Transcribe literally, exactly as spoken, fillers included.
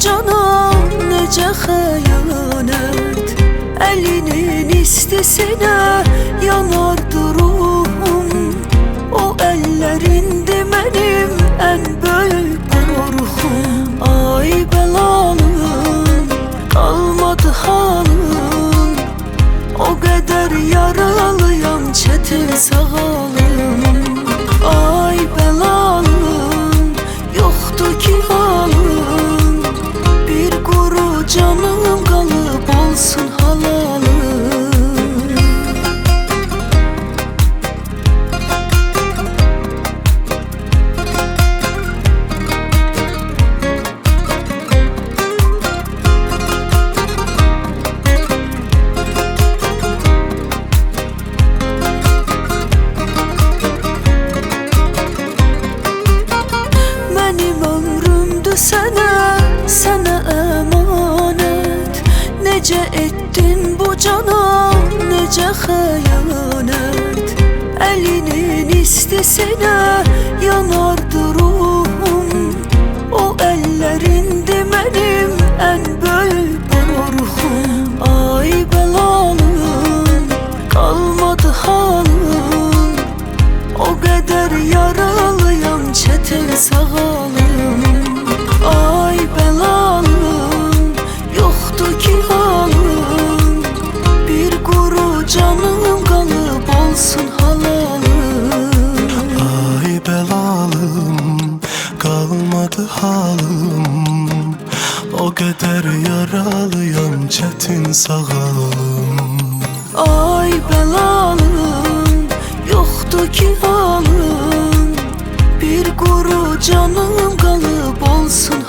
cana necə xəyanət. Əlinin istisinə yanardı ruhum. O əllərindi mənim ən böyük qorxum. Ay bəlalım, qalmadı halım. O qədər yaralıyam, çətin sağalım. Ay bəlalım, yoxdur ki halım. Bir quru canım qalıb olsun halalım. Sənə, sənə əmanət. Necə etdin bu cana, necə xəyanət. Əlinin istisinə yanardı ruhum. O əllərindi mənim ən böyük qorxum. Ay bəlalım, qalmadı halım. O qədər yaralıyam, çətin sağalım. Ay bəlalım, yoxdur ki halım. Bir quru canım qalıb olsun halalım. Ay bəlalım, qalmadı halım. O qədər yaralıyam, çətin sağalım. Ay bəlalım, yoxdur ki halım. Bir quru canım qalıb olsun